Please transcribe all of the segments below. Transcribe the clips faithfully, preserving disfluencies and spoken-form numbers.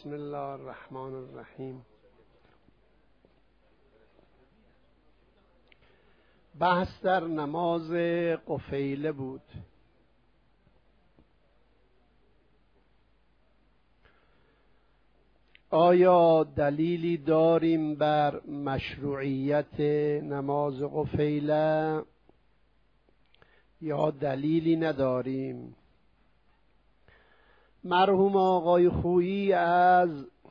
بسم الله الرحمن الرحیم. بحث در نماز قفیله بود. آیا دلیلی داریم بر مشروعیت نماز قفیله یا دلیلی نداریم؟ مرحوم آقای خویی از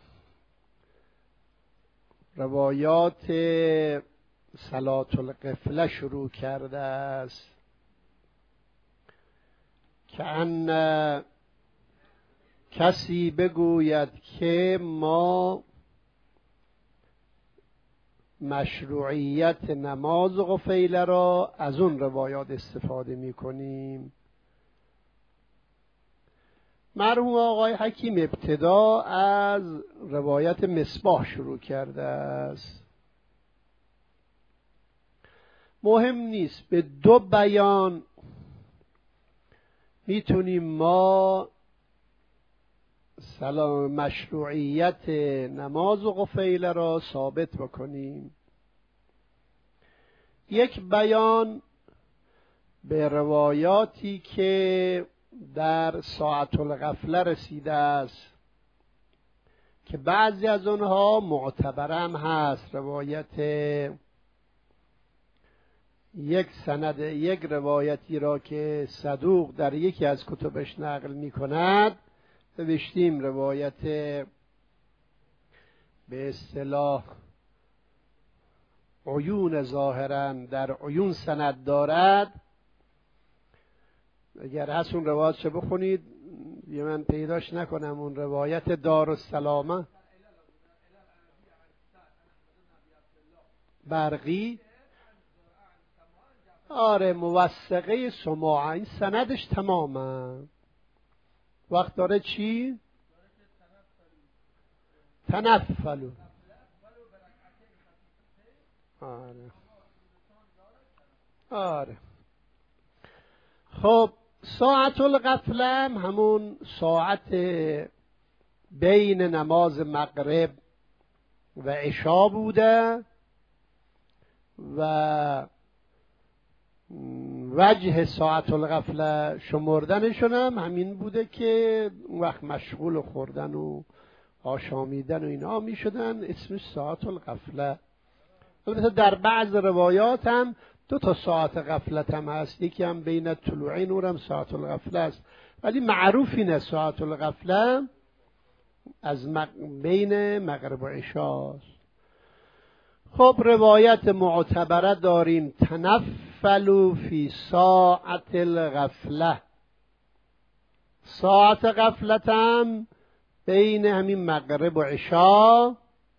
روایات صلاة القفله شروع کرده است که ان کسی بگوید که ما مشروعیت نماز قفیله را از اون روایات استفاده می کنیم. مرحوم آقای حکیم ابتدا از روایت مصباح شروع کرده است. مهم نیست، به دو بیان میتونیم ما سلام مشروعیت نماز قفیله را ثابت بکنیم. یک بیان به روایاتی که در ساعة الغفله رسیده است که بعضی از آنها معتبرم هست. روایت یک سند یک روایتی را که صدوق در یکی از کتبش نقل می کند نوشتیم روایت به اصطلاح عیون ظاهرا در عیون سند دارد. اگر هست اون روایت چه بخونید یه من پیداش نکنم. اون روایت دارالسلامه برقی آره موثقه سماعه، این سندش تمامه. وقت داره چی؟ تنفلو. آره آره خب ساعت الغفله همون ساعت بین نماز مغرب و عشا بوده و وجه ساعت الغفله شمردنشون هم همین بوده که اون وقت مشغول خوردن و آشامیدن و اینا می شدن، اسمش ساعت الغفله. البته در بعض روایات هم دو تا ساعت غفلت هم هست، یکی هم بین طلوع نور هم ساعت الغفله است، ولی معروف اینه ساعت الغفله از مق... بین مغرب و عشاست. خب روایت معتبره داریم تنفلوا فی ساعت الغفله. ساعت غفلت هم بین همین مغرب و عشا.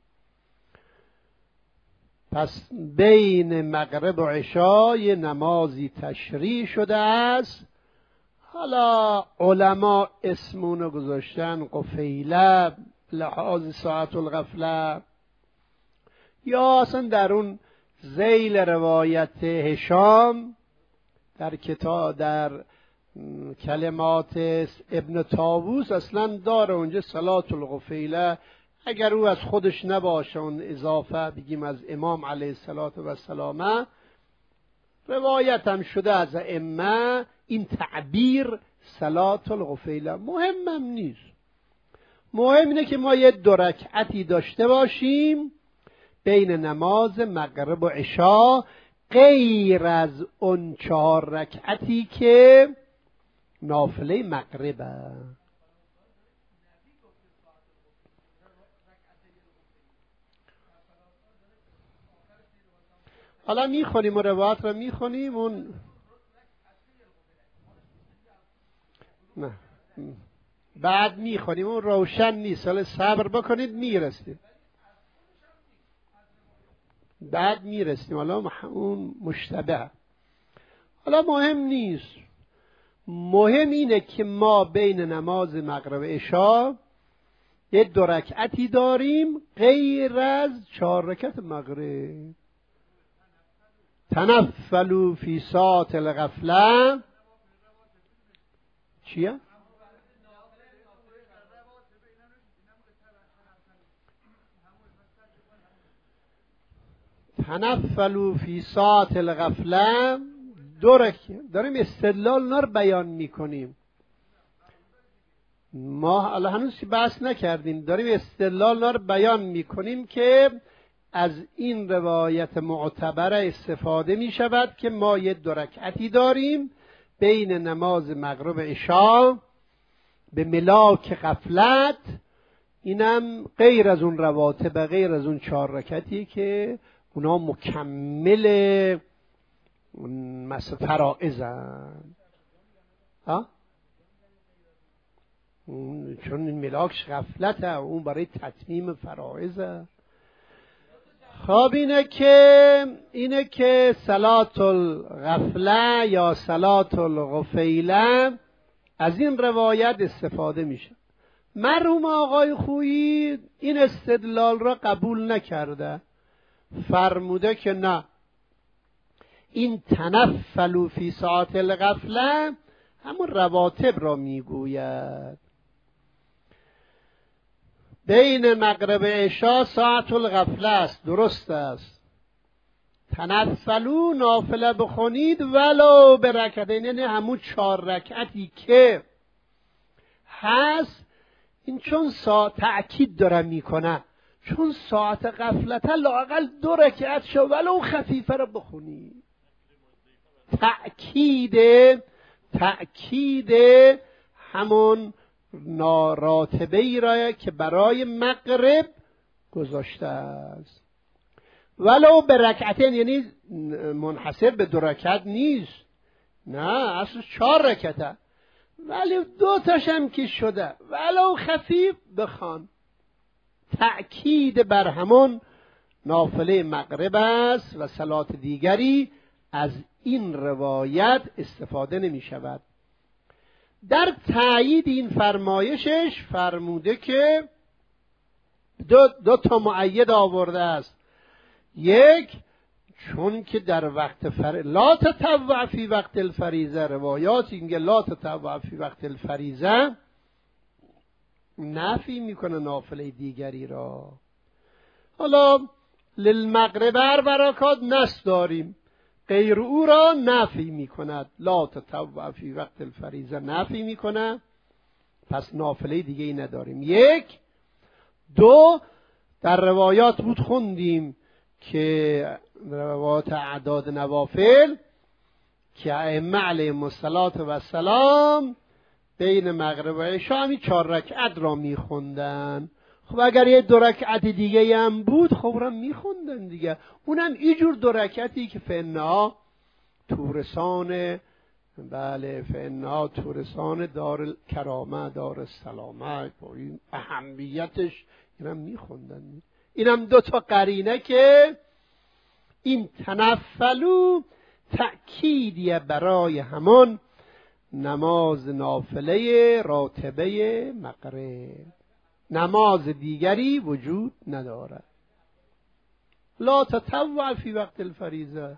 پس بین مغرب و عشا یه نمازی تشریع شده است. حالا علما اسمونو گذاشتن قفیله لحاظ ساعت الغفله، یا اصلا در اون ذیل روایت هشام در کتاب در کلمات ابن طاووس اصلا داره اونجا صلاة القفیله. اگر او از خودش نباشه اون اضافه بگیم از امام علیه الصلاة و السلام، روایت هم شده از ائمه این تعبیر صلاة القفیله. مهمم نیست، مهم اینه که ما یه دو رکعتی داشته باشیم بین نماز مغرب و عشا، غیر از اون چهار رکعتی که نافله مغربه. حالا میخونیم و روایت رو میخونیم اون نه بعد میخونیم اون روشن نیست، حالا صبر بکنید میرسید بعد میرسیم. حالا اون مشتبه حالا مهم نیست، مهم اینه که ما بین نماز مغرب و عشا یه دو رکعتی داریم غیر از چهار رکعت مغرب. تنفلوا فی ساعة الغفله چیه؟ تنفلوا فی ساعة الغفله، دو داریم استدلال نار بیان میکنیم. ما حالا هنوز بحث نکردیم، داریم استدلال نار بیان میکنیم که از این روایت معتبره استفاده میشود که ما یه دو رکعتی داریم بین نماز مغرب عشا به ملاک غفلت، اینم غیر از اون رواتب، غیر از اون چهار رکعتی که اونا مکمل مثل فرائضن. ها؟ چون این ملاکش غفلته، اون برای تتمیم فرائضه. خب اینه که اینه که صلات الغفله یا صلات الغفیله از این روایت استفاده میشه. مرحوم آقای خویی این استدلال را قبول نکرده، فرموده که نه، این تنفلوا فی ساعة الغفله همون رواتب را میگوید. بین مغرب عشا ساعت الغفله است، درست است. تنفلوا نافله بخونید ولو به رکعتین، یعنی همون چهار رکعتی که هست. این چون ساعت تأکید داره میکنه، چون ساعت غفلت لااقل دو رکعت شو ولو خفیفه رو بخونید. تأکید تأکید همون راتبه ای را که برای مغرب گذاشته است. ولو به رکعتین، یعنی منحصر به دو رکعت نیست، نه اصلا چهار رکعته، ولی دو تاشم که شده ولو خفیف بخوان. تأکید بر همون نافله مغرب است و صلات دیگری از این روایت استفاده نمی شود. در تایید این فرمایشش فرموده که دو, دو تا مؤید آورده است. یک، چون که در وقت فر... لا تطوع فی وقت الفریضه، روایات اینگه لا تطوع فی وقت الفریضه نفی میکنه نافله دیگری را. حالا للمغرب اربع رکعات نص داریم، غیر او را نفی میکند. لا تطوع فی وقت الفریضه نفی میکنه، پس نافله دیگه ای نداریم. یک. دو، در روایات بود خوندیم که روایات اعداد نوافل که ائمه علیهم الصلاة و السلام بین مغرب و عشا همی چهار رکعت را میخوندن. خب اگر یه دو رکعت دیگه هم بود خب را میخوندن دیگه، اونم اینجور دو رکعتی که فنا تورسان، بله فنا تورسان دار الکرامه دار السلامه، با این اهمیتش اینم میخوندن. اینم دو تا قرینه که این تنفلو تأکیدیه برای همون نماز نافله راتبه مغرب، نماز دیگری وجود ندارد. لا تطوع فی وقت الفریضه،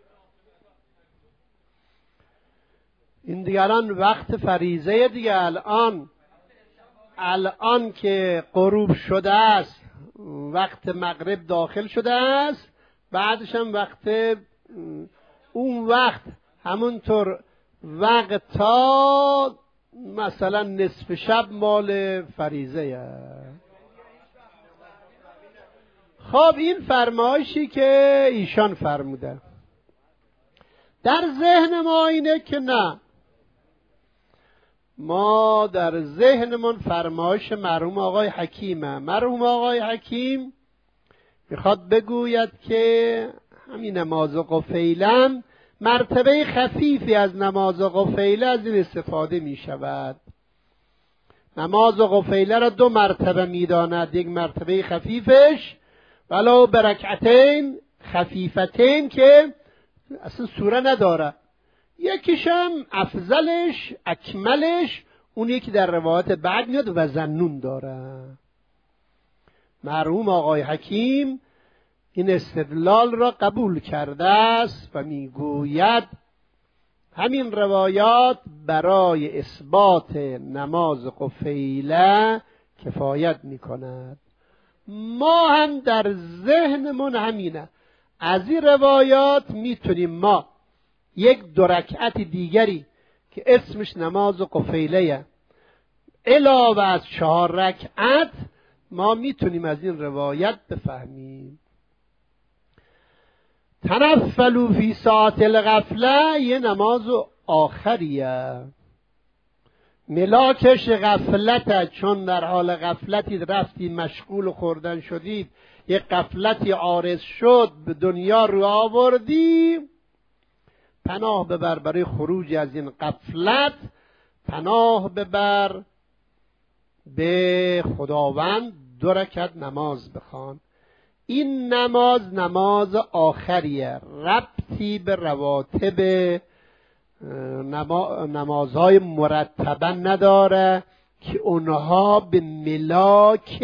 این دیگران وقت فریضه دیگه. الان الان که غروب شده است وقت مغرب داخل شده است، بعدش هم وقت، اون وقت همونطور وقت تا مثلا نصف شب مال فریضه است. خب این فرمایشی که ایشان فرموده در ذهن ما اینه که نه، ما در ذهنمون فرمایش مرحوم آقای حکیمه. مرحوم آقای حکیم میخواد بگوید که همین نماز قفیلم مرتبه خفیفی از نماز قفیله از این استفاده می شود. نماز قفیله را دو مرتبه می داند، یک مرتبه خفیفش ولو برکعتین خفیفتین که اصلا سوره نداره، یکیشم افضلش اکملش اون یکی در روایت بعد میاد و زنون داره. مرحوم آقای حکیم این استدلال را قبول کرده است و میگوید همین روایات برای اثبات نماز قفیله کفایت میکند. ما هم در ذهنمون همینه، از این روایات میتونیم ما یک دو رکعت دیگری که اسمش نماز قفیله علاوه از چهار رکعت ما میتونیم از این روایت بفهمیم. تنفلوا فی ساعت الغفله یه نماز آخریه، ملاکش غفلته، چون در حال غفلتی رفتی مشغول خوردن شدید، یک غفلتی عارض شد به دنیا رو آوردی، پناه ببر برای خروج از این غفلت، پناه ببر به خداوند، دو رکعت نماز بخوان. این نماز نماز آخریه، ربطی به رواتب نمازهای مرتبه نداره که اونها به ملاک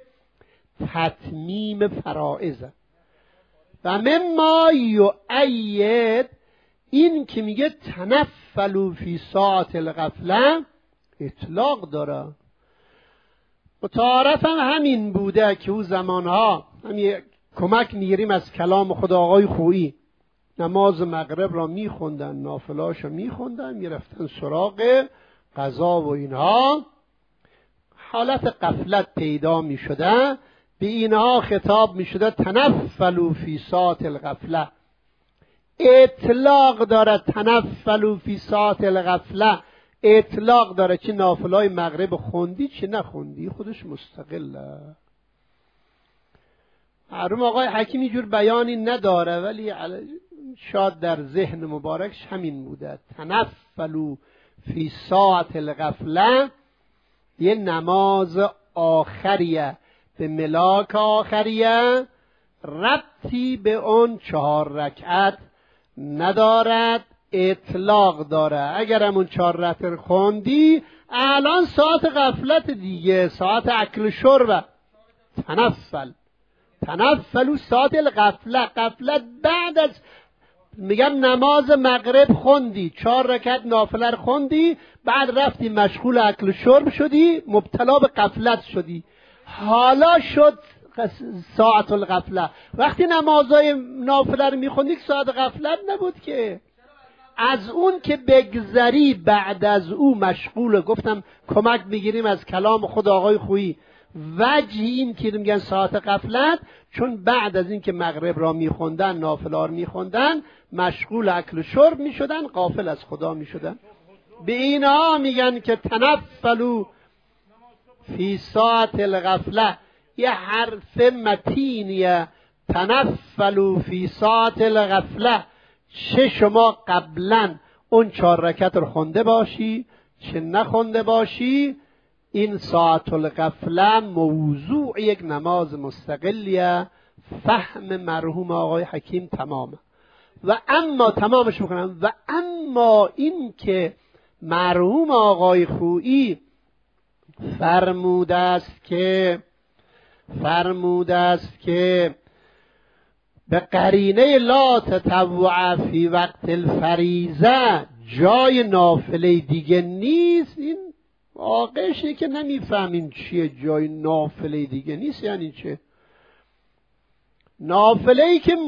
تتمیم فرائضه. و مما یؤید این که میگه تنفلوا فی ساعت الغفله اطلاق داره. متعارف هم همین بوده که او زمانها همین کمک میگیریم از کلام خدا. آقای خویی نماز مغرب را میخوندن، نافلاش را میخوندن، میرفتن سراغ قضا و اینها، حالت غفلت پیدا میشده، به اینها خطاب میشده تنفلوا فی ساعت الغفله. اطلاق داره تنفلوا فی ساعت الغفله، اطلاق داره چه نافلای مغرب خوندی چه نخوندی، خودش مستقله. معلوم آقای حکیم اینجور بیانی نداره، ولی شاید در ذهن مبارکش همین بوده. تنفلوا فی ساعت الغفله یه نماز آخریه، به ملاک آخریه، ربطی به اون چهار رکعت ندارد، اطلاق داره. اگر همون چهار رکعت خوندی الان ساعت غفلت دیگه، ساعت اکل شرب. تنفل تنفلوا ساعت الغفله، غفلت بعد از میگم نماز مغرب خوندی، چهار رکعت نافله خوندی، بعد رفتی مشغول اکل شرب شدی، مبتلا به غفلت شدی، حالا شد ساعت الغفله. وقتی نمازهای نافله رو میخوندی ساعت غفلت نبود که. از اون که بگذری بعد از او مشغول، گفتم کمک میگیریم از کلام خود آقای خویی، وجه این که میگن ساعت غفلت چون بعد از این که مغرب را میخوندن، نافله را میخوندن، مشغول اکل شرب میشدن، غافل از خدا میشدن. به اینها میگن که تنفلوا فی ساعت الغفله، یه حرف متینیه. تنفلوا فی ساعت الغفله، چه شما قبلا اون چهار رکعت رو خونده باشی چه نخونده باشی، این ساعت الغفله موضوع یک نماز مستقلیه. فهم مرحوم آقای حکیم تمامه. و اما تمامش میکنم، و اما این که مرحوم آقای خویی فرموده است که فرموده است که به قرینه لا تطوع فی وقت الفریضه جای نافله دیگه نیست، این واقعشه که نمیفهمین چیه جای نافله دیگه نیست. یعنی چه؟ نافله‌ای که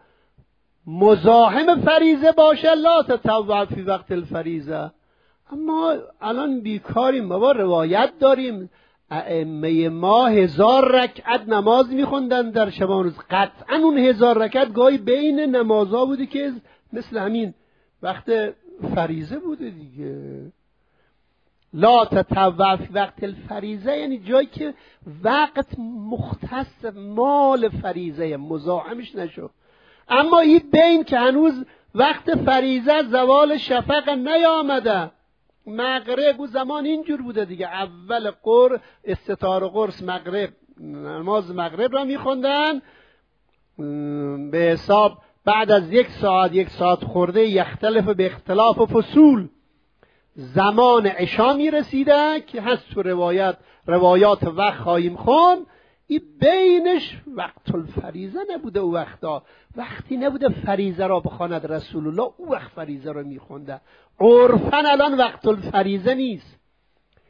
مزاحم فریضه باشه لا تطوع فی وقت الفریضه. اما الان بیکاریم بابا، روایت داریم ائمه ما هزار رکعت نماز میخوندن در شبان روز. قطعا اون هزار رکعت گاهی بین نمازها بوده که مثل همین وقت فریضه بوده دیگه. لا تطوع فی وقت الفریضه یعنی جایی که وقت مختص مال فریضه، مزاحمش نشو. اما این بین که هنوز وقت فریضه زوال شفق نیامده، مغرب و زمان اینجور بوده دیگه، اول قر استطار قرص مغرب، نماز مغرب را میخوندن به حساب بعد از یک ساعت یک ساعت خورده یختلف به اختلاف و فصول زمان عشا میرسیده که هست تو روایت روایات وقت خواهیم خون. این بینش وقت الفریضه نبوده، او وقتا وقتی نبوده فریضه را بخواند رسول الله، او وقت فریضه را میخونده. عرفاً الان وقت الفریضه نیست،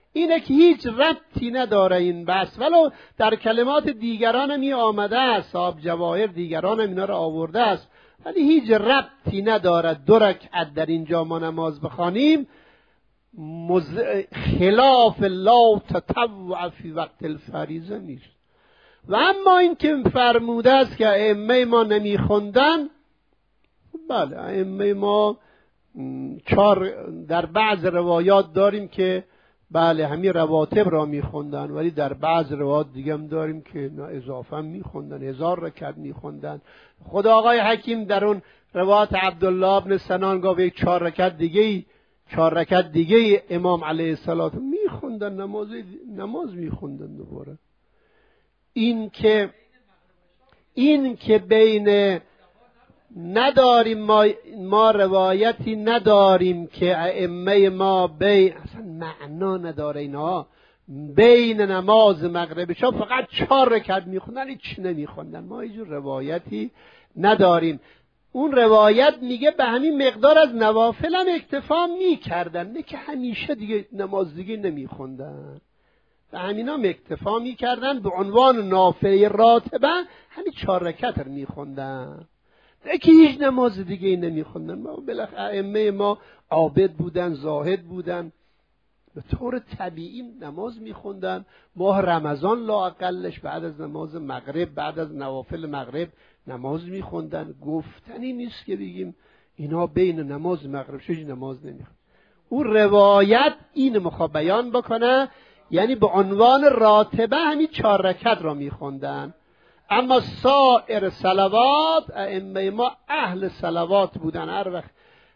اینه که هیچ ربطی نداره این بحث، ولو در کلمات دیگران هم آمده است، صاحب جواهر دیگران هم اینا رو آورده است، ولی هیچ ربطی نداره دو رکعت در اینجا ما نماز بخوانیم مز... خلاف لا تطوع فی وقت الفریضه نیست. و اما این که فرموده است که ائمه ما نمیخوندن، بله ائمه ما چهار در بعض روایات داریم که بله همین رواتب را میخوندن، ولی در بعض روایات دیگه هم داریم که نه اضافه میخوندن، هزار رکعت میخوندن. خود آقای حکیم در اون روایت عبدالله ابن سنان گفت یک چهار رکعت دیگه چهار رکعت دیگه امام علیه السلام میخوندن، نماز نماز میخوندن دوباره. این که این که بین نداریم ما ما روایتی نداریم که ائمه ما بین اصلا معنا نداره اینا بین نماز مغرب شب فقط چهار رکعت میخوندن هیچ نمیخوندن، ما هیچ روایتی نداریم. اون روایت میگه به همین مقدار از نوافل هم اکتفا میکردن، نه که همیشه دیگه نماز دیگه نمیخوندن، به همینا اکتفا میکردن، به عنوان نافله راتبه همین چهار رکعت رو میخوندن، نه که هیچ نماز دیگه نمیخوندن. ما بالاخره ائمه ما عابد بودن، زاهد بودن، به طور طبیعی نماز میخوندن. ماه رمضان لااقلش بعد از نماز مغرب، بعد از نوافل مغرب نماز میخوندن. گفتنی نیست که بگیم اینا بین نماز مغرب شش نماز نمیخوندن. اون روایت این مخواه بیان بکنه، یعنی به عنوان راتبه همین چهار رکعت را میخوندن. اما سایر صلوات ائمه ما اهل صلوات بودن، هر وقت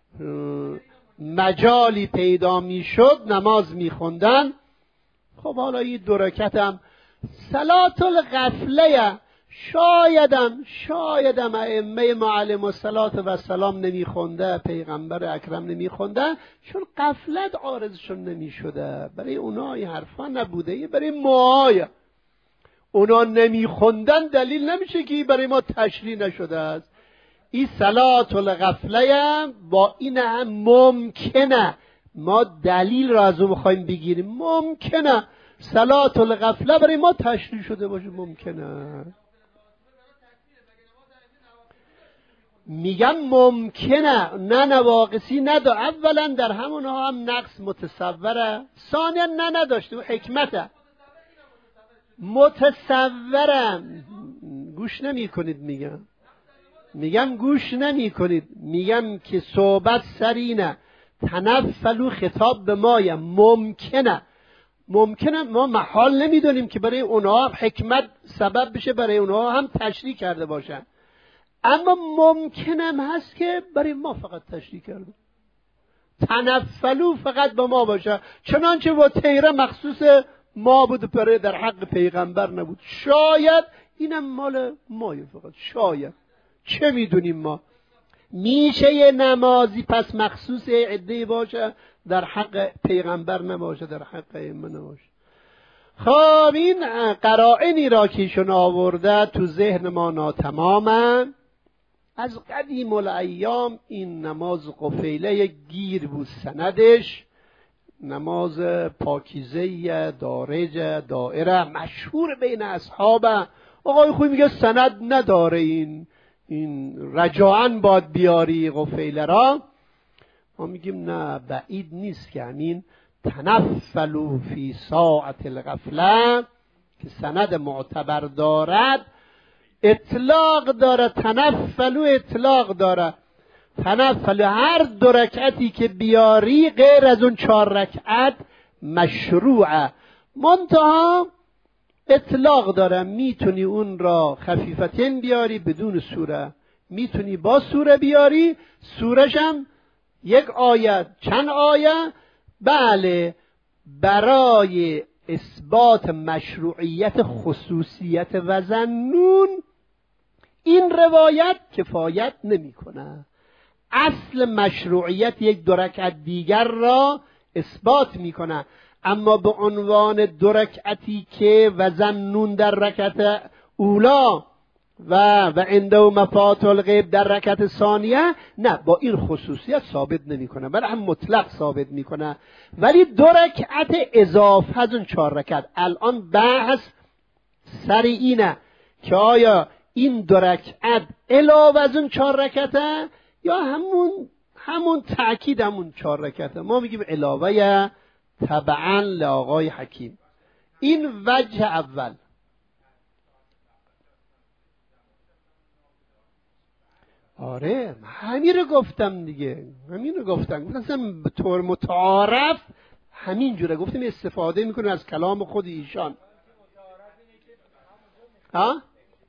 مجالی پیدا میشد نماز میخوندن. خب حالا این دو رکعت هم صلات الغفله شایدم شایدم ائمه ما علیهم الصلات و السلام نمیخونده، پیغمبر اکرم نمیخونده، چون غفلت عارضشون نمیشده. برای اونا این حرفا نبوده، برای ما اونا نمیخوندن دلیل نمیشه که برای ما تشریح نشده است. این صلات الغفله با این هم ممکنه ما دلیل را از اون بخوایم بگیریم، ممکنه صلات الغفله برای ما تشریح شده باشه، ممکنه. میگم ممکنه، نه نواقصی نداره. اولا در همونها هم نقص متصوره، ثانیا نه نداشته و حکمته. متصورم گوش نمی کنید، میگم میگم گوش نمی کنید میگم که صحبت سرینه تنفلو خطاب به مایم. ممکنه ممکنه ما محال نمیدونیم که برای اونها حکمت سبب بشه، برای اونها هم تشریح کرده باشن، اما ممکنم هست که برای ما فقط تشریح کرده. تنفلو فقط به ما باشه، چنانچه و تیره مخصوص ما بود، برای در حق پیغمبر نبود. شاید اینم مال مایه فقط، شاید، چه میدونیم ما. میشه یه نمازی پس مخصوص عده باشه، در حق پیغمبر نباشه، در حق ائمه نباشه. خب این قرائنی را که ایشون آورده تو ذهن ما ناتمامه. از قدیم الایام این نماز قفیله گیر بود سندش، نماز پاکیزه دارج دائره مشهور بین اصحاب. آقای خوی میگه سند نداره، این این رجاعن باد بیاری قفیله را. ما میگیم نه، بعید نیست که همین تنفلو فی ساعت الغفله که سند معتبر دارد اطلاق داره. تنفلو اطلاق داره. تنفلو هر دو رکعتی که بیاری غیر از اون چهار رکعت مشروعه، منتها اطلاق داره. میتونی اون را خفیفتین بیاری بدون سوره، میتونی با سوره بیاری، سورش هم یک آیه چند آیه. بله، برای اثبات مشروعیت خصوصیت وزنون این روایت کفایت نمیکنه. اصل مشروعیت یک دو رکعت دیگر را اثبات میکنه، اما به عنوان دو رکعتی که وزنون در رکعت اولا و و عنده مفاتح الغیب در رکعت ثانیه، نه، با این خصوصیت ثابت نمیکنه، بلکه هم مطلق ثابت میکنه. ولی دو رکعت اضافه از اون چهار رکعت. الان بحث سر اینه که آیا این دو رکعت علاوه از اون چهار رکعته یا همون همون تأکید همون چهار رکعته. ما میگیم علاوه تبعا لآقای حکیم. این وجه اول. آره همین رو گفتم دیگه، همین رو گفتم گفتم به طور متعارف همین جوره گفتیم استفاده میکنه از کلام خود ایشان. ها؟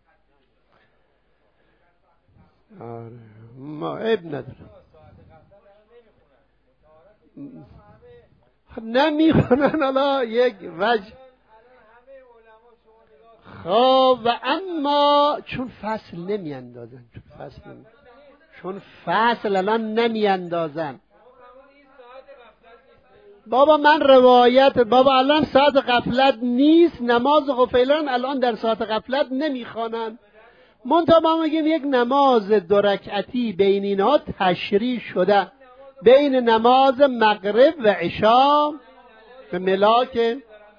آره ما عیب نداره، نمیخونن. حالا یک وجه. خب و اما چون فصل نمیاندازن، چون فصل نمی... چون فصل الان نمیاندازن. بابا من روایت بابا الان ساعت غفلت نیست، نماز غفیلان الان در ساعت غفلت نمیخوانن. منتها ما میگیم یک نماز دو رکعتی بین اینها تشریح شده، بین نماز مغرب و عشا به ملاک.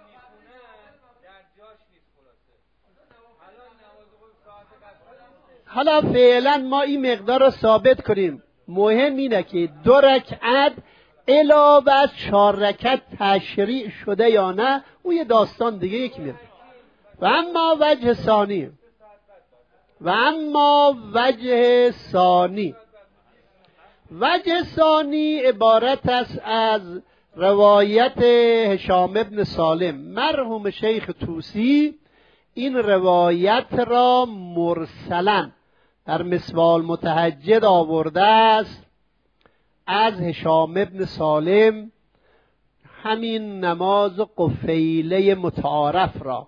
حالا فعلا ما این مقدار رو ثابت کنیم. مهم اینه که دو رکعت علاوه از چهار رکعت تشریع شده یا نه، اون یه داستان دیگه یک میاد. و اما وجه ثانی و اما وجه ثانی وجه ثانی عبارت است از روایت هشام ابن سالم. مرحوم شیخ طوسی این روایت را مرسلا در مسوال متهجد آورده است از هشام ابن سالم، همین نماز قفیله متعارف را،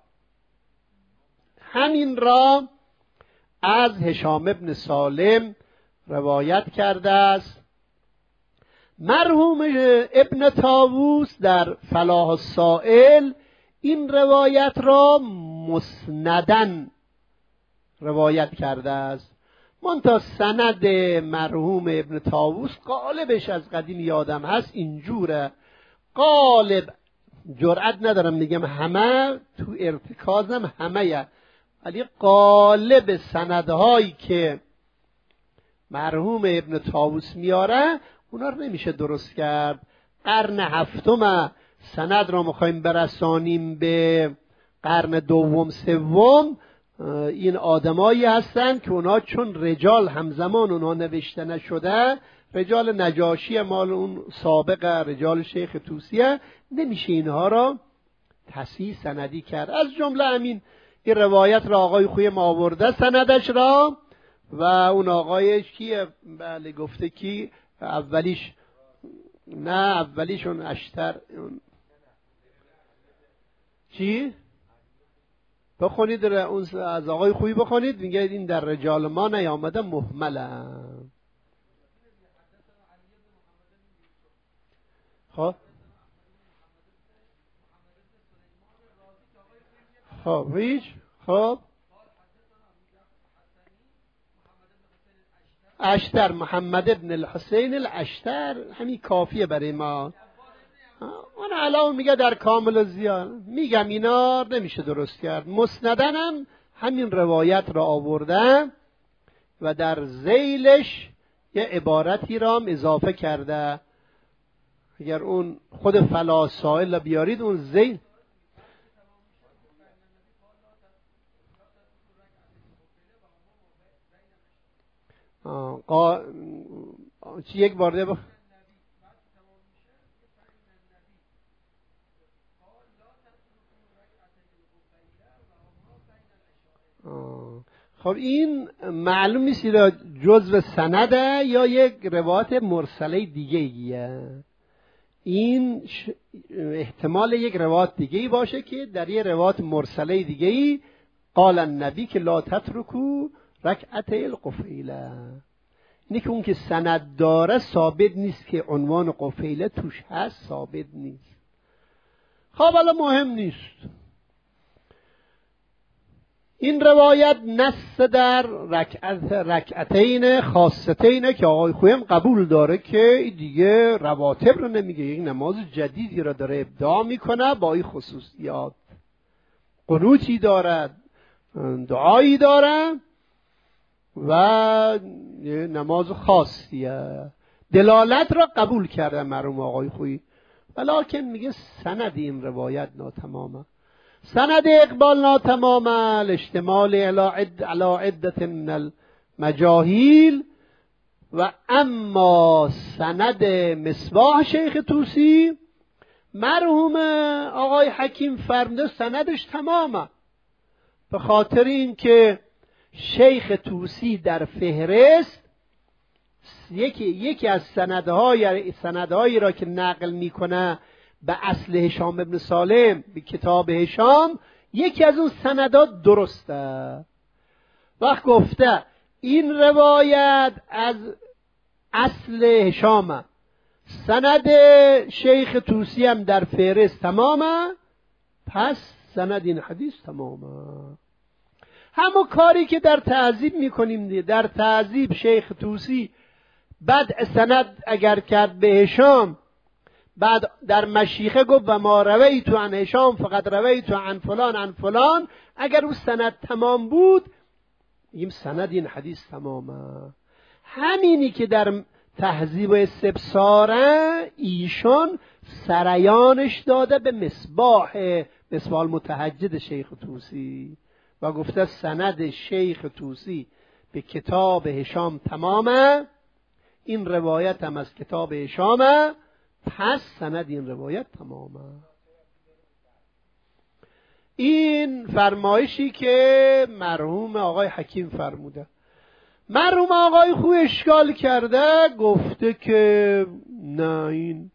همین را از هشام ابن سالم روایت کرده است. مرحوم ابن طاووس در فلاح السائل این روایت را مسندن روایت کرده است. منتها سند مرحوم ابن طاووس غالبش از قدیم یادم هست اینجوره، غالب جرأت ندارم میگم همه، تو ارتکازم همه، ولی غالب سندهایی که مرحوم ابن طاووس میاره اونا رو نمیشه درست کرد. قرن هفتم سند را میخوایم برسانیم به قرن دوم سوم، این آدمایی هستن که اونا چون رجال همزمان اونا نوشته نشده، رجال نجاشی مال اون سابق رجال شیخ طوسیه، نمیشه اینها را تصحیح سندی کرد. از جمله همین این روایت را آقای خوی ما آورده سندش را، و اون آقایش کیه؟ بله گفته کی اولیش؟ نه اولیش اون اشتر. اون چی؟ بخونید اون از آقای خوی بخونید، میگه این در رجال ما نیامده مهمله. خب خب هیچ خب اشتر محمد ابن الحسین الاشتر، همین کافیه برای ما. اون الان میگه در کامل زیان، میگم اینا نمیشه درست کرد. مسندن هم همین روایت را آورده و در ذیلش یه عبارتی را هم اضافه کرده. اگر اون خود فلاح سائل بیارید اون ذیل قا... چی یک بار ده با... خب این معلوم نیست جزء سنده یا یک روایت مرسله دیگه ایه. این ش... احتمال یک روایت دیگه ای باشه که در یک روایت مرسله دیگه ای قال النبی که لا تترکو رکعت القفیله، اینه که اون که سند داره ثابت نیست که عنوان قفیله توش هست، ثابت نیست. خب حالا مهم نیست. این روایت نص در رکعت رکعتین خاصتینه که آقای خویم قبول داره که دیگه رواتب رو نمیگه، یک نماز جدیدی رو داره ابداع میکنه با این خصوصیات. قنوتی دارد، دعایی داره و نماز خاصیه. دلالت را قبول کرده مرحوم آقای خویی، ولیکن میگه سند این روایت ناتمامه. سند اقبال ناتمامه، الاشتمال علی عدت من المجاهیل. و اما سند مصباح شیخ طوسی مرحوم آقای حکیم فرموده سندش تمامه، به خاطر این که شیخ طوسی در فهرست یکی یکی از سندهای سندهایی را که نقل میکنه به اصل هشام ابن سالم، به کتاب هشام، یکی از اون سندات درسته. وقت گفته این روایت از اصل هشامه، سند شیخ طوسی هم در فهرست تمامه، پس سند این حدیث تمامه. همون کاری که در تعذیب میکنیم دیگه. در تعذیب شیخ طوسی بعد سند اگر کرد به هشام، بعد در مشیخه گفت و ما رویت عن هشام فقط رویت عن فلان عن فلان، اگر اون سند تمام بود این سند این حدیث تمامه. همینی که در تهذیب و استبصاره ایشان سریانش داده به مصباح مصباح المتهجد شیخ طوسی و گفته سند شیخ طوسی به کتاب هشام تمامه، این روایت هم از کتاب هشامه، پس سند این روایت تمامه. این فرمایشی که مرحوم آقای حکیم فرموده. مرحوم آقای خو اشکال کرده، گفته که نه، این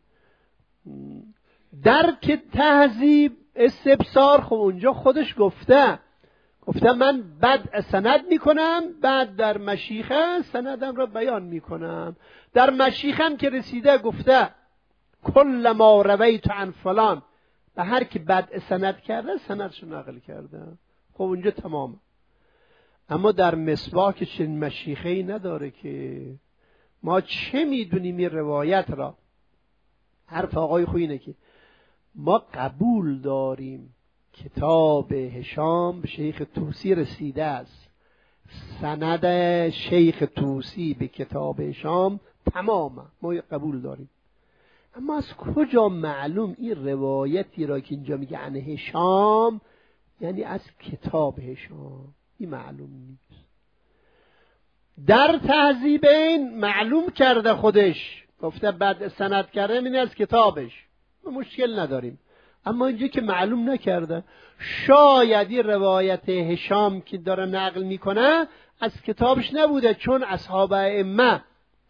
درک تهذیب استبصار خب اونجا خودش گفته گفته من بعد سند میکنم، بعد در مشیخه سندم را بیان میکنم. در مشیخم که رسیده گفته کل ما رویت عن فلان، به هر کی بعد سند کرده سندشو نقل کرده، خب اونجا تمام. اما در مصباح که چنین مشیخه‌ای نداره که ما چه میدونیم این روایت را. حرف آقای خویی اینه که ما قبول داریم کتاب هشام به شیخ طوسی رسیده است، سند شیخ طوسی به کتاب هشام تمامه، ما قبول داریم. اما از کجا معلوم این روایتی را که اینجا میگه عن هشام یعنی از کتاب هشام؟ این معلوم نیست. در تهذیبین معلوم کرده خودش، گفته بعد سند کرده این از کتابش، ما مشکل نداریم. اما اینجا که معلوم نکرده، شاید این روایت هشام که داره نقل میکنه از کتابش نبوده، چون اصحاب ائمه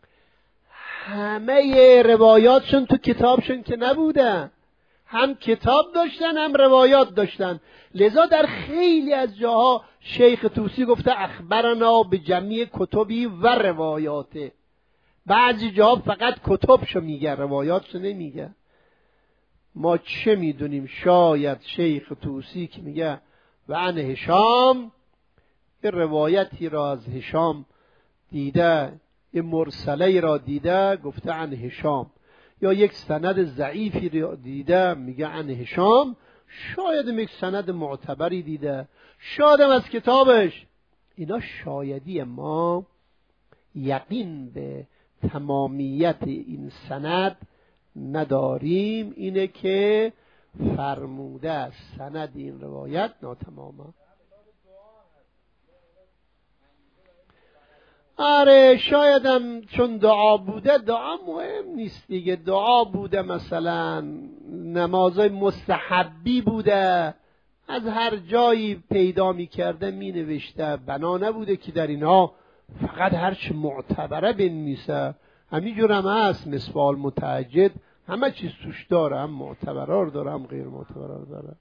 همه روایاتشون تو کتابشون که نبوده، هم کتاب داشتن هم روایات داشتن. لذا در خیلی از جاها شیخ طوسی گفته اخبرنا به جمعی کتبی و روایاته، بعضی جاها فقط کتبشو میگه روایاتشو نمیگه. ما چه میدونیم، شاید شیخ طوسی که میگه و عن هشام یه روایتی را از هشام دیده، یه مرسله را دیده گفته عن هشام، یا یک سند ضعیفی را دیده میگه عن هشام، شاید یک سند معتبری دیده، شاید از کتابش. اینا شایدی، ما یقین به تمامیت این سند نداریم. اینه که فرموده سند این روایت ناتمامه. آره شایدم چون دعا بوده، دعا مهم نیست دیگه، دعا بوده مثلا نمازای مستحبی بوده، از هر جایی پیدا می کرده می نوشته، بنا نبوده که در اینها فقط هرچی معتبره بنویسه. همینجور هم هست مصباح المتهجد همه چیز توش داره، هم معتبرار داره هم غیر معتبرار داره.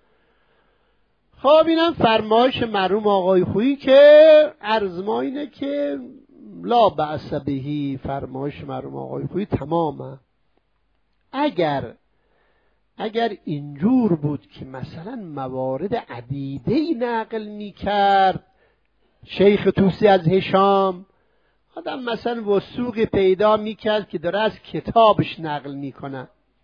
خب اینم فرمایش مرحوم آقای خویی که عرض ما اینه که لا بأس بهی، فرمایش مرحوم آقای خویی تمامه. اگر اگر اینجور بود که مثلا موارد عدیده‌ای نقل میکرد شیخ طوسی از هشام، آدم مثلا وثوقی پیدا میکرد که داره از کتابش نقل میکنه،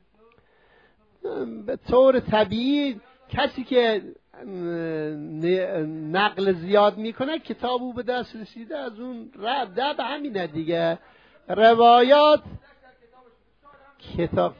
به طور طبیعی کسی که نقل زیاد میکنه کتابو به دست رسیده از اون رد به همینه دیگه. روایات کتاب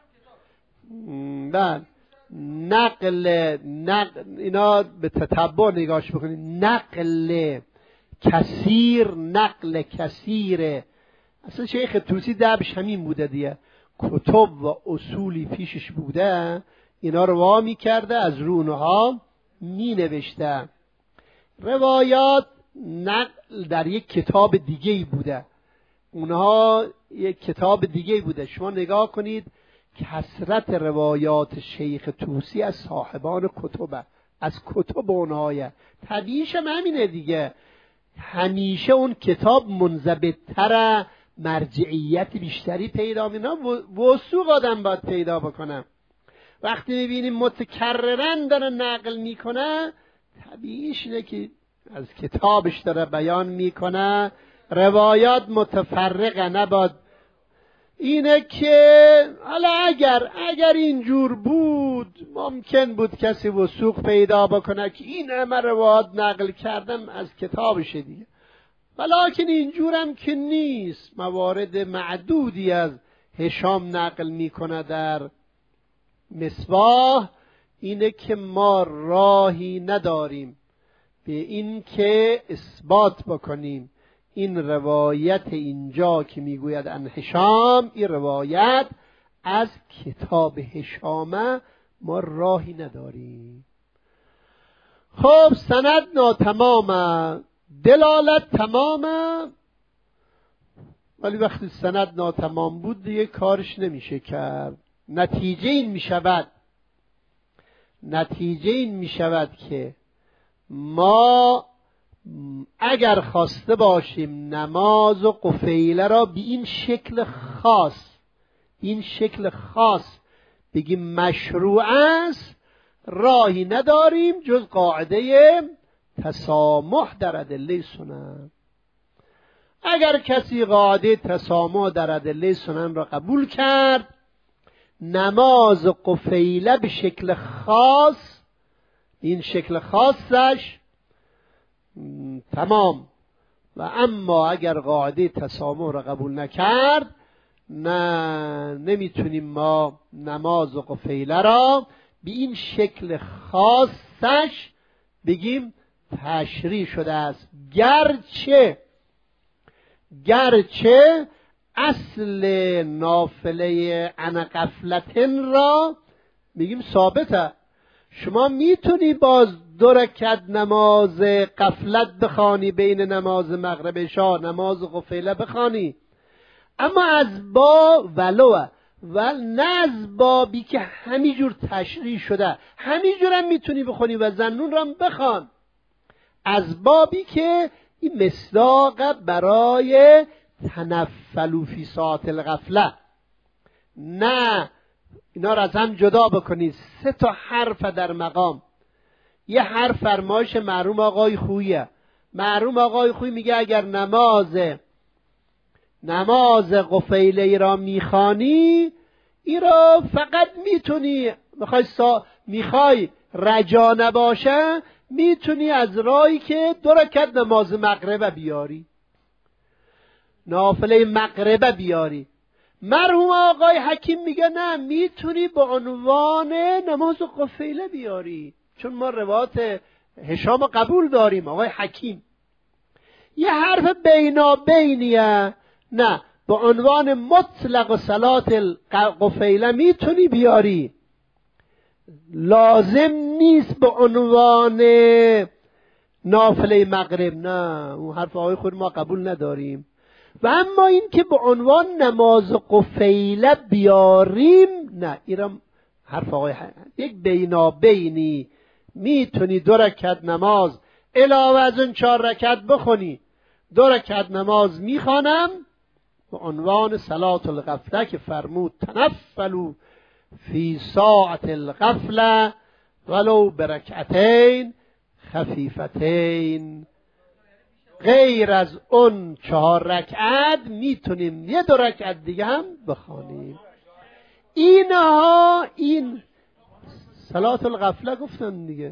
بله نقل نقل اینا به تتبع نگاهش بکنید، نقل کثیر نقل کثیره. اصلا شیخ طوسی دبش همین بوده دیگه، کتب و اصولی پیشش بوده، اینا رو وا می کرده از رونها می نوشته. روایات نقل در یک کتاب دیگه بوده، اونها یک کتاب دیگه بوده. شما نگاه کنید کثرت روایات شیخ طوسی از صاحبان کتبه، از کتب اونهایه، طبیعیش هم همینه دیگه. همیشه اون کتاب منضبط‌تره، مرجعیت بیشتری پیدا میکنه، وثوق آدم باید پیدا بکنه. وقتی میبینیم متکررن داره نقل میکنه، طبیعیش اینه که از کتابش داره بیان میکنه. روایات متفرقه، نباید اینه که حالا اگر اگر اینجور بود ممکن بود کسی وثوق پیدا بکنه که این همه روایات نقل کردم از کتابشه دیگه، ولیکن اینجورم که نیست. موارد معدودی از هشام نقل میکنه در مصباح. اینه که ما راهی نداریم به این که اثبات بکنیم این روایت اینجا که میگوید ان هشام، این روایت از کتاب هشامه، ما راهی نداریم. خب سند ناتمامه، دلالت تمامه، ولی وقتی سند ناتمام بود دیگه کارش نمیشه کرد. نتیجه این میشود نتیجه این میشود که ما اگر خواسته باشیم نماز و قفیله را به این شکل خاص این شکل خاص بگیم مشروع است، راهی نداریم جز قاعده تسامح در ادله سنن. اگر کسی قاعده تسامح در ادله سنن را قبول کرد، نماز قفیله به شکل خاص، این شکل خاصش تمام. و اما اگر قاعده تسامح را قبول نکرد، نه نمیتونیم ما نماز قفیله را به این شکل خاصش بگیم تشریع شده است، گرچه گرچه اصل نافله عن غفلتن را میگیم ثابته. شما میتونی باز دو رکعت نماز غفلت بخوانی، بین نماز مغرب عشا نماز قفیله بخوانی، اما از با ولو و نه از بابی که همینجور تشریع شده همینجور هم میتونی بخونی و زنون را بخوان، از بابی که این مصداق برای تنفلوا فی ساعات الغفله. نه، اینا را از هم جدا بکنید. سه تا حرف در مقام. یه حرف فرمایش مرحوم آقای خویه. مرحوم آقای خوی میگه اگر نماز نماز قفیله ای را میخوانی، ای را فقط میتونی میخوای سا... میخوای رجا نباشه، میتونی از راهی که دو رکعت نماز مغربه بیاری، نافله مغربه بیاری. مرحوم آقای حکیم میگه نه، میتونی به عنوان نماز قفیله بیاری، چون ما روایت هشام قبول داریم. آقای حکیم یه حرف بینابینیه، نه به عنوان مطلق صلات القفیله میتونی بیاری، لازم نیست به عنوان نافله مغرب. نه، اون حرف آقای خود ما قبول نداریم. و اما این که به عنوان نماز قفیله بیاریم، نه، ایرم حرف آقای حکیم. یک بینابینی، میتونی دو رکعت نماز علاوه از اون چهار رکعت بخونی، دو رکعت نماز میخوانم به عنوان صلات الغفله که فرمود تنفلوا فی ساعت الغفله ولو برکعتین خفیفتین. غیر از اون چهار رکعت میتونیم یه دو رکعت دیگه هم بخوانیم. اینها این صلات الغفله گفتن دیگه،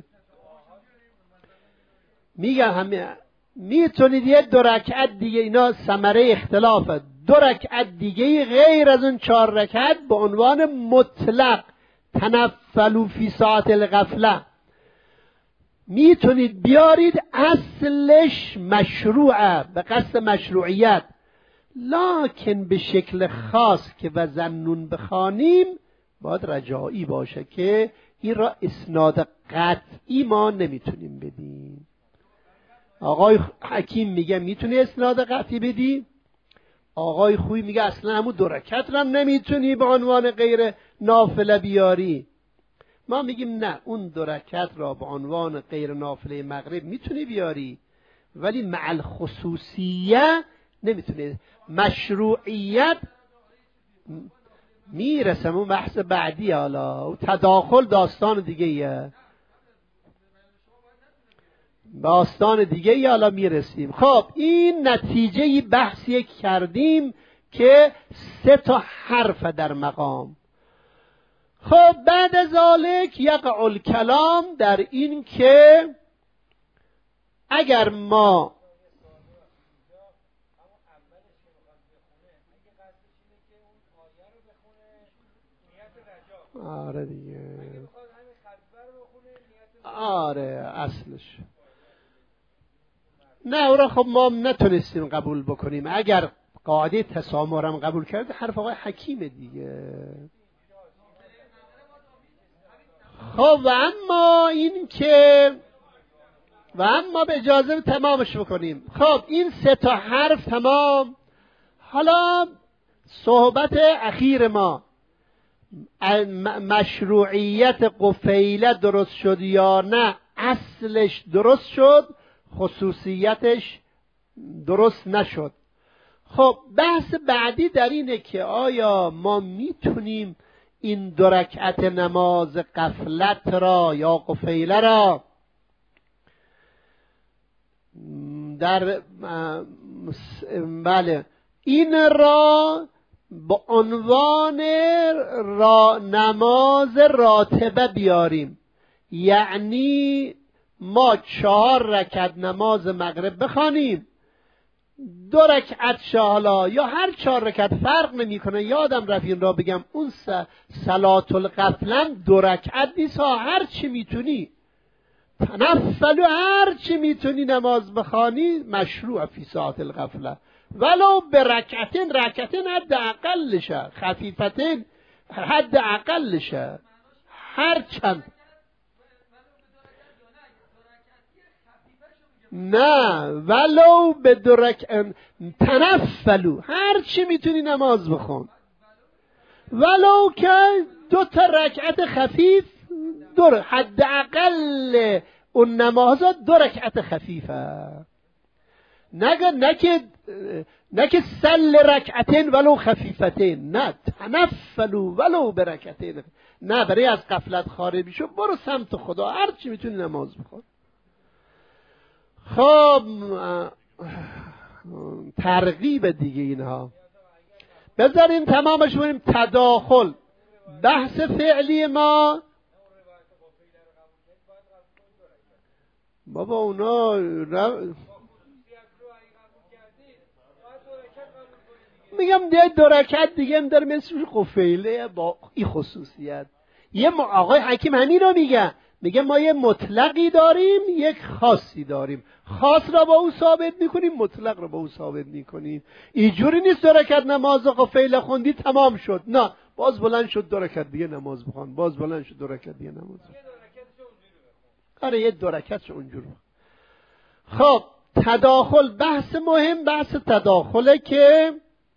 میگن همه میتونید یه دو رکعت دیگه، اینا ثمره اختلافه، دو رکعت دیگه غیر از اون چهار رکعت به عنوان مطلق تنفلوا فی ساعت الغفله میتونید بیارید. اصلش مشروعه به قصد مشروعیت، لکن به شکل خاص که و ظنون بخوانیم باید رجائی باشه که این را اسناد قطعی ما نمیتونیم بدیم. آقای حکیم میگه میتونی اسناد قطعی بدی، آقای خوی میگه اصلا همون دو رکعت را نمیتونی به عنوان غیر نافله بیاری. ما میگیم نه، اون دو رکعت را به عنوان غیر نافله مغرب میتونی بیاری، ولی مع الخصوصیه نمیتونی. مشروعیت میرسم اون بحث بعدی، حالا تداخل داستان دیگه ایه، داستان دیگه ای حالا میرسیم. خب این نتیجه بحثی کردیم که سه تا حرف در مقام. خب بعد از ذالک یقع الکلام در این که اگر ما آره دیگه آره اصلش نه او را خب ما نتونستیم قبول بکنیم. اگر قاعده تسامرم قبول کرد حرف آقای حکیمه دیگه. خب و اما این که و اما به اجازه تمامش بکنیم. خب این سه تا حرف تمام. حالا صحبت اخیر ما مشروعیت قفیله درست شد یا نه، اصلش درست شد، خصوصیتش درست نشد. خب بحث بعدی در اینه که آیا ما میتونیم این دو رکعت نماز غفلت را یا قفیله را در بله این را با عنوان را نماز راتبه بیاریم، یعنی ما چهار رکعت نماز مغرب بخوانیم، دو رکعت شالا یا هر چهار رکعت فرق نمیکنه. یادم رفت این را بگم، اون صلات الغفله دو رکعت نیست، هر چی میتونی تنفل و هر چی میتونی نماز بخوانی مشروع فی ساعت الغفله، ولو به رکعتین رکعتین حد اقلشه، خفیفتین حد اقلشه، هر چند نه ولو به دو رکعت تنفلو هر چی میتونی نماز بخون، ولو که دو تا رکعت خفیف، دو حد اقل اون نمازا دو رکعت خفیفه، نگه نکه نکه سل رکعتین ولو خفیفتین، نه تنفلو ولو برکعتین، نه برای از غفلت خارج شو، برو سمت خدا هر چی میتونی نماز بخون. خب ترغیب دیگه اینها بذاریم تمامش بریم. تداخل بحث فعلی ما بابا اونا رو... میگم ده دو رکعت دیگه هم داره مثل قفیله با این خصوصیت. یه آقای حکیم همین رو میگه، میگه ما یه مطلقی داریم یک خاصی داریم، خاص را با او ثابت میکنیم، مطلق را با او ثابت میکنیم. اینجوری نیست دو رکعت نماز قفیله خوندی تمام شد، نه باز بلند شد دو رکعت دیگه نماز بخوان، باز بلند شد دو رکعت دیگه نماز بخوان. آره یه دو رکعتش اونجور. خب تداخل بحث مهم، بحث تداخله که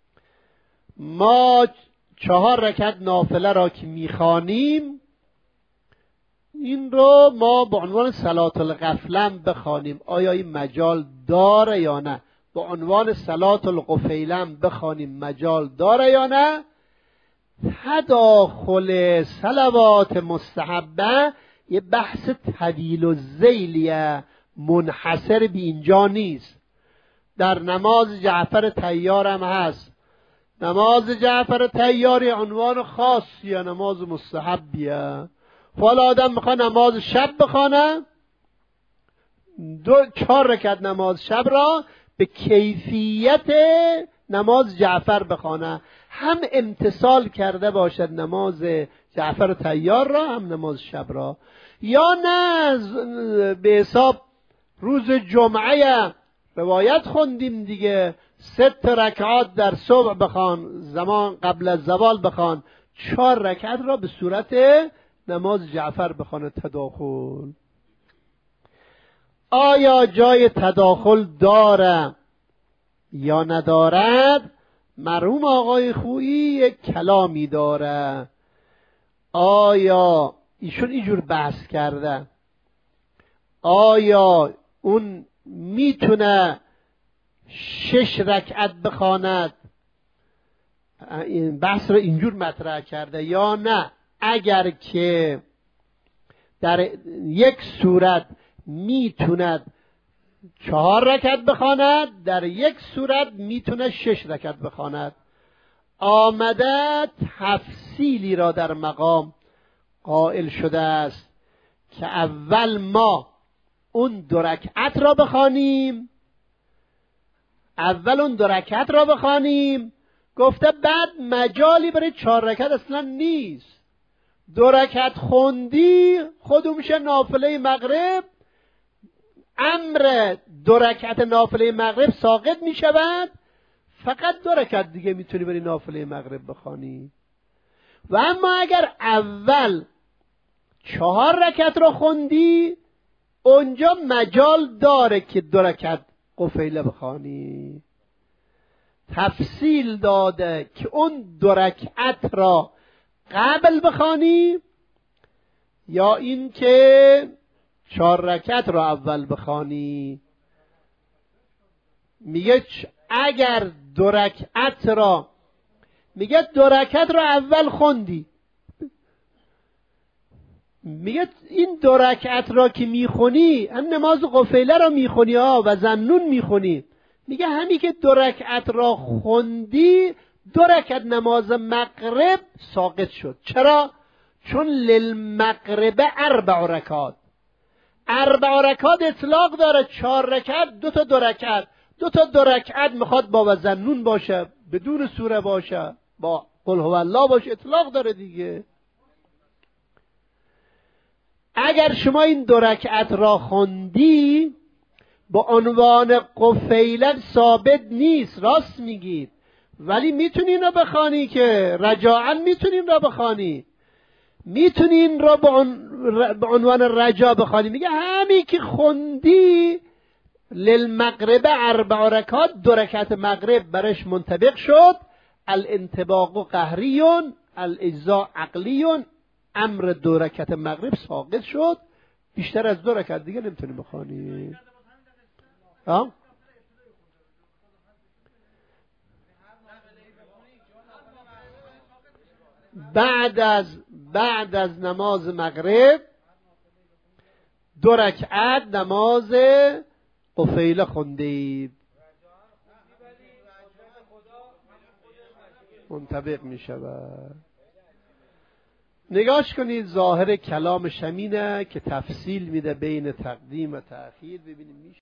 ما چهار رکعت نافله را که میخوانیم این رو ما به عنوان صلات الغفله بخوانیم، آیا این مجال داره یا نه؟ به عنوان صلات القفیله بخوانیم مجال داره یا نه؟ تداخل صلوات مستحبه یه بحث طویل و ذیلیه، منحصر به اینجا نیست. در نماز جعفر طیار هم هست. نماز جعفر طیاری عنوان خاصیه، نماز مستحبیه. حالا آدم میخواد نماز شب بخونه، دو چهار رکعت نماز شب را به کیفیت نماز جعفر بخونه، هم امتثال کرده باشد نماز جعفر طیار را هم نماز شب را. یا نه به حساب روز جمعه روایت خوندیم دیگه، سه رکعات در صبح بخوان، زمان قبل از زوال بخوان، چهار رکعت را به صورت نماز جعفر بخوانه تداخل. آیا جای تداخل داره یا ندارد؟ مرحوم آقای خویی یک کلامی داره. آیا ایشون اینجور بحث کرده، آیا اون میتونه شش رکعت بخواند؟ این بحث رو اینجور مطرح کرده یا نه اگر که در یک صورت میتوند چهار رکعت بخواند، در یک صورت میتونه شش رکعت بخواند. آمده تفصیلی را در مقام قائل شده است که اول ما اون دو رکعت را بخوانیم، اول اون دو رکعت را بخوانیم، گفته بعد مجالی برای چهار رکعت اصلا نیست. دو رکعت خوندی خودو میشه نافله مغرب، امر دو رکعت نافله مغرب ساقط میشود، فقط دو رکعت دیگه میتونی بری نافله مغرب بخوانی. و اما اگر اول چهار رکعت را خوندی، اونجا مجال داره که دو رکعت قفیله بخوانی. تفصیل داده که اون دو رکعت را قبل بخوانی یا این که چهار رکعت را اول بخوانی. میگه اگر دو رکعت را میگه دو رکعت را اول خوندی، میگه این دو رکعت را که میخونی هم نماز قفیله را میخونی ها و زنون میخونی، میگه همی که دو رکعت را خوندی دو رکعت نماز مغرب ساقط شد. چرا؟ چون للمغرب اربع رکعات، اربع رکعات اطلاق داره، چهار رکعت دو تا دو رکعت، دو تا دو رکعت میخواد با وزنون باشه، بدون سوره باشه، با قل هو الله باشه، اطلاق داره دیگه. اگر شما این دو رکعت را خوندی با عنوان قفیله ثابت نیست، راست میگید، ولی میتونین را بخوانی که رجاعا میتونین را بخوانی، میتونین را به عنوان رجا بخوانی. میگه همین که خوندی للمغرب اربع رکعات، دو رکعت مغرب برش منطبق شد. الانطباق قهریون، الاجزاء عقلیون، امر دو رکعت مغرب ساقط شد، بیشتر از دو رکعت دیگه نمیتونی بخوانی. ها؟ بعد از بعد از نماز مغرب دو رکعت نماز قفیله خوندید، منطبق می شود. نگاش کنید ظاهر کلام شمینه که تفصیل میده بین تقدیم و تأخیر. ببینیم